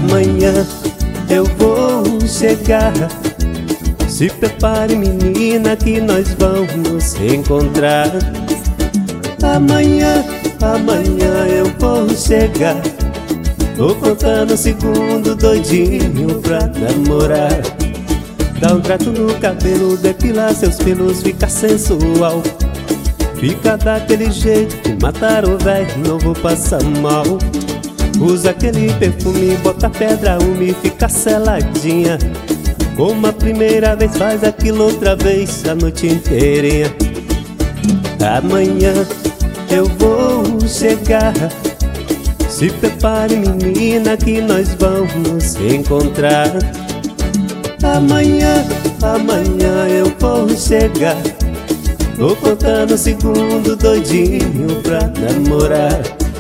Amanhã eu vou chegar. Se prepare, menina, que nós vamos nos encontrar. Amanhã eu vou chegar. Tô contando segundo doidinho pra namorar. Dá um trato no cabelo, depilar seus pelos, fica sensual. Fica daquele jeito que matar o velho, não vou passar mal. Usa aquele perfume, bota pedra, uma, fica seladinha. Como a primeira vez, faz aquilo outra vez, a noite inteirinha. Amanhã eu vou chegar. Se prepare, menina, que nós vamos nos encontrar. Amanhã eu vou chegar. Tô contando segundo doidinho pra namorar.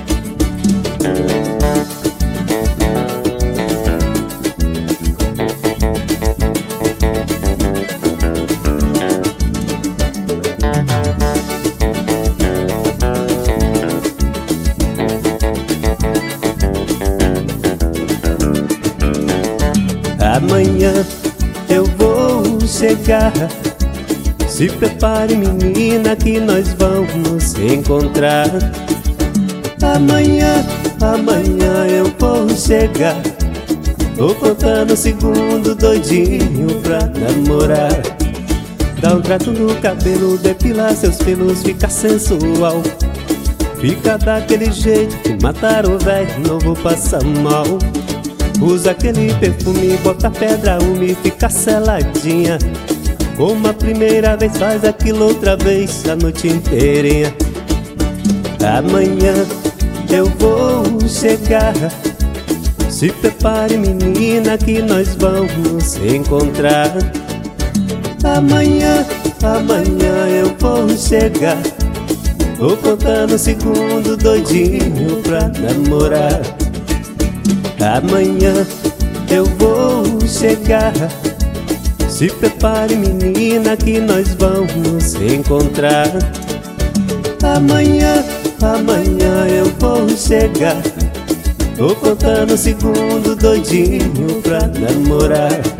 Amanhã eu vou chegar. Se prepare, menina, que nós vamos nos encontrar. Amanhã eu vou chegar. Tô contando segundo doidinho pra namorar. Dá um trato no cabelo, depilar seus pelos, fica sensual. Fica daquele jeito que matar o velho, não vou passar mal. Usa aquele perfume, bota pedra, uma, fica seladinha. Como a primeira vez, faz aquilo outra vez, a noite inteirinha. Amanhã eu vou chegar. Se prepare, menina, que nós vamos nos encontrar. Amanhã eu vou chegar. Tô contando segundo doidinho pra namorar. Amanhã eu vou chegar. Se prepare, menina, que nós vamos nos encontrar. Amanhã eu vou chegar. Tô contando segundo doidinho pra namorar.